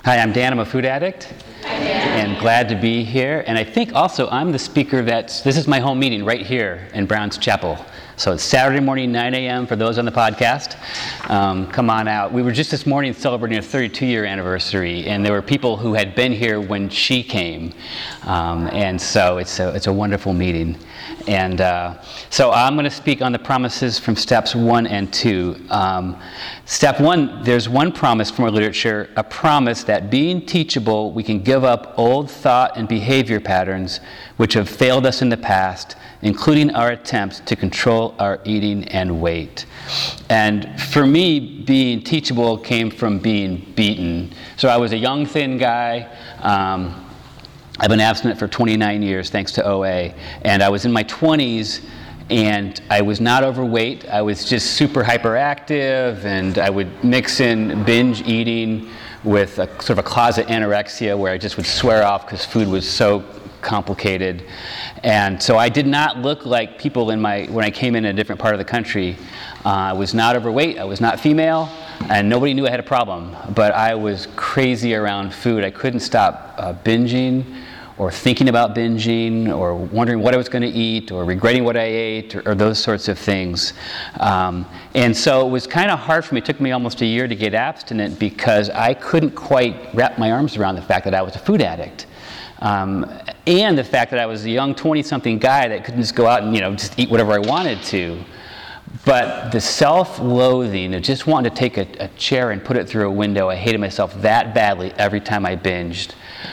Hi, I'm Dan. I'm a food addict. And glad to be here. And I think also I'm the speaker this is my home meeting right here in Brown's Chapel. So it's Saturday morning, 9 a.m. for those on the podcast. Come on out. We were just this morning celebrating a 32-year anniversary, and there were people who had been here when she came. And so it's a wonderful meeting. And so I'm going to speak on the promises from steps 1 and 2. Step 1, there's one promise from our literature, a promise that being teachable, we can give up old thought and behavior patterns which have failed us in the past, including our attempts to control our eating and weight. And for me, being teachable came from being beaten. So I was a young, thin guy. I've been abstinent for 29 years, thanks to OA. And I was in my 20s, and I was not overweight. I was just super hyperactive, and I would mix in binge eating with a sort of a closet anorexia where I just would swear off because food was so complicated. And so I did not look like people when I came in a different part of the country. I was not overweight, I was not female, and nobody knew I had a problem. But I was crazy around food. I couldn't stop binging, or thinking about binging, or wondering what I was going to eat, or regretting what I ate, or those sorts of things. And so it was kind of hard for me. It took me almost a year to get abstinent because I couldn't quite wrap my arms around the fact that I was a food addict. And the fact that I was a young 20-something guy that couldn't just go out and just eat whatever I wanted to. But the self-loathing of just wanting to take a chair and put it through a window, I hated myself that badly every time I binged,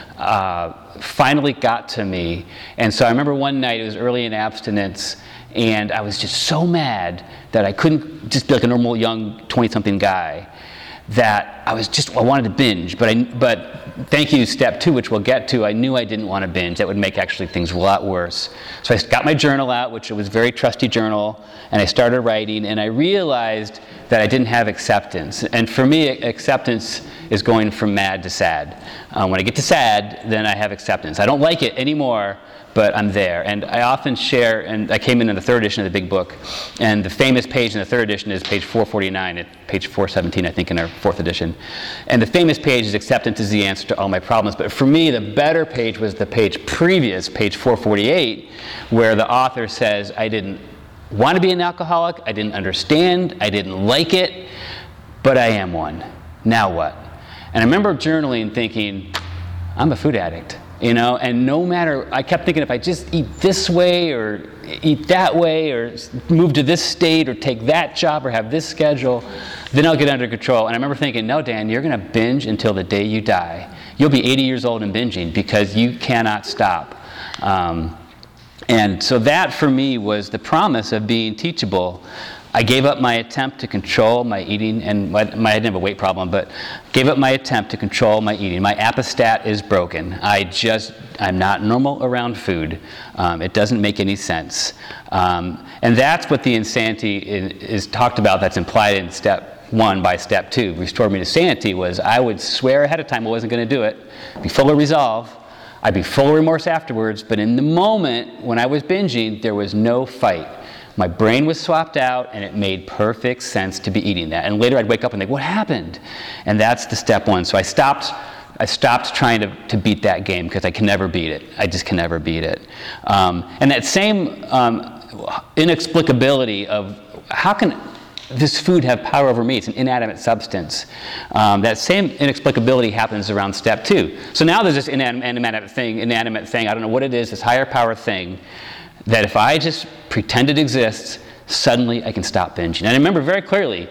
finally got to me. And so I remember one night, it was early in abstinence, and I was just so mad that I couldn't just be like a normal young 20-something guy, that I wanted to binge. But thank you, step 2, which we'll get to, I knew I didn't want to binge. That would make actually things a lot worse. So I got my journal out, which was a very trusty journal, and I started writing, and I realized that I didn't have acceptance. And for me, acceptance is going from mad to sad. When I get to sad, then I have acceptance. I don't like it anymore, but I'm there. And I often share, and I came in the third edition of the big book, and the famous page in the third edition is page 449, at page 417, I think, in our fourth edition. And the famous page is acceptance is the answer to all my problems. But for me, the better page was the page previous, page 448, where the author says, I didn't want to be an alcoholic, I didn't understand, I didn't like it, but I am one. Now what? And I remember journaling thinking, I'm a food addict. And no matter, I kept thinking if I just eat this way or eat that way or move to this state or take that job or have this schedule, then I'll get under control. And I remember thinking, no, Dan, you're going to binge until the day you die. You'll be 80 years old and binging because you cannot stop. And so that for me was the promise of being teachable. I gave up my attempt to control my eating, and I didn't have a weight problem, but gave up my attempt to control my eating. My apostat is broken. I'm not normal around food. It doesn't make any sense. And that's what the insanity is talked about, that's implied in step 1 by step 2. Restore me to sanity was I would swear ahead of time I wasn't going to do it, be full of resolve, I'd be full of remorse afterwards, but in the moment when I was binging, there was no fight. My brain was swapped out, and it made perfect sense to be eating that. And later I'd wake up and think, what happened? And that's the step 1. So I stopped trying to beat that game because I can never beat it. I just can never beat it. And that same inexplicability of how can this food have power over me? It's an inanimate substance. That same inexplicability happens around step 2. So now there's this inanimate thing, I don't know what it is, this higher power thing, that if I just pretend it exists, suddenly I can stop binging. And I remember very clearly,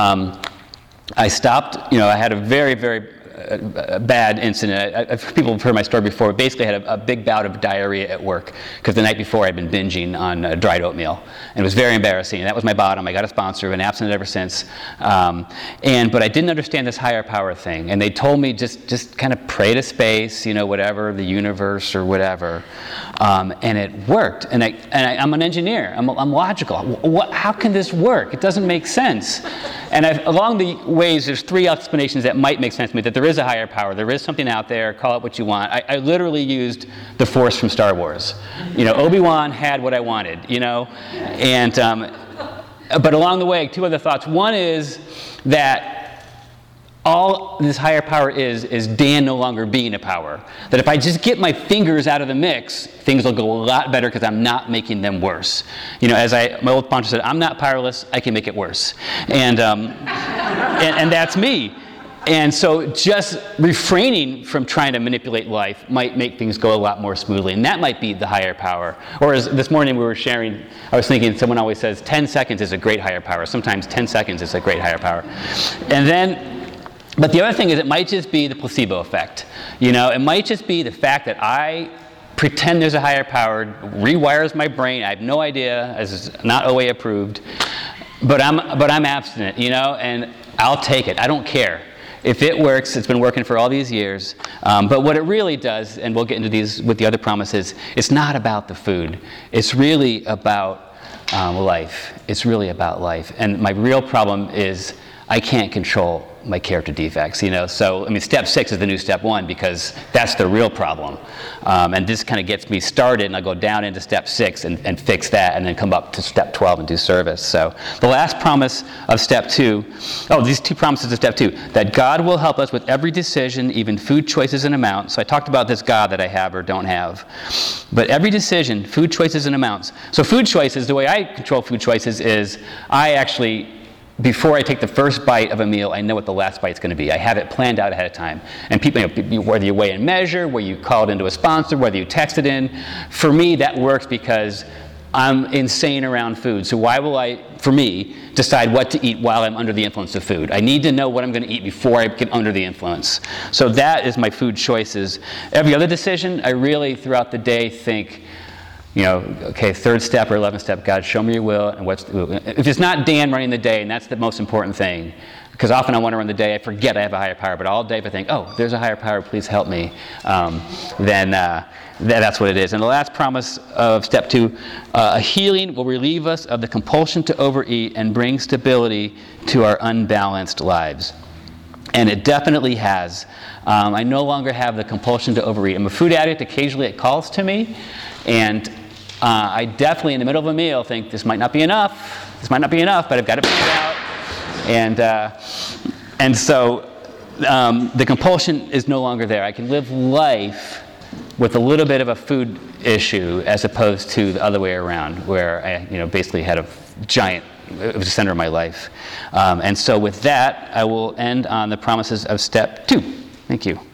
I stopped, I had a very, very bad incident. People have heard my story before. Basically, I had a big bout of diarrhea at work because the night before I'd been binging on dried oatmeal, and it was very embarrassing. That was my bottom. I got a sponsor. I've been abstinent ever since. But I didn't understand this higher power thing, and they told me just kind of pray to space, whatever, the universe or whatever, and it worked. And I'm an engineer. I'm logical. How can this work? It doesn't make sense. And along the ways, there's 3 explanations that might make sense to me, that there is a higher power, there is something out there, call it what you want. I literally used the Force from Star Wars. Obi-Wan had what I wanted, but along the way, 2 other thoughts. One is that all this higher power is Dan no longer being a power. That if I just get my fingers out of the mix, things will go a lot better because I'm not making them worse. As my old sponsor said, I'm not powerless, I can make it worse. And that's me. And so just refraining from trying to manipulate life might make things go a lot more smoothly. And that might be the higher power. Or as this morning we were sharing, I was thinking, someone always says 10 seconds is a great higher power. Sometimes 10 seconds is a great higher power. But the other thing is it might just be the placebo effect. It might just be the fact that I pretend there's a higher power, rewires my brain. I have no idea, as is not OA approved. But I'm abstinent, and I'll take it. I don't care. If it works, it's been working for all these years. But what it really does, and we'll get into these with the other promises, it's not about the food. It's really about life. It's really about life. And my real problem is I can't control my character defects, So, step 6 is the new step 1 because that's the real problem. And this kind of gets me started, and I'll go down into step 6 and fix that, and then come up to step 12 and do service. So the last promise of step 2, these 2 promises of step 2, that God will help us with every decision, even food choices and amounts. So I talked about this God that I have or don't have. But every decision, food choices and amounts. So food choices, the way I control food choices is I actually, before I take the first bite of a meal, I know what the last bite's going to be. I have it planned out ahead of time. And people, whether you weigh and measure, whether you call it into a sponsor, whether you text it in, for me that works because I'm insane around food. So why will I, for me, decide what to eat while I'm under the influence of food? I need to know what I'm going to eat before I get under the influence. So that is my food choices. Every other decision, I really, throughout the day, think, okay, 3rd step or 11th step, God, show me your will, and if it's not Dan running the day, and that's the most important thing, because often I want to run the day, I forget I have a higher power, but all day if I think, there's a higher power, please help me, then that's what it is. And the last promise of step 2, a healing will relieve us of the compulsion to overeat and bring stability to our unbalanced lives. And it definitely has. I no longer have the compulsion to overeat. I'm a food addict. Occasionally it calls to me. And I definitely, in the middle of a meal, think this might not be enough. This might not be enough, but I've got to figure it out. And so the compulsion is no longer there. I can live life with a little bit of a food issue as opposed to the other way around, where I basically had a giant, it was the center of my life. And so with that, I will end on the promises of step 2. Thank you.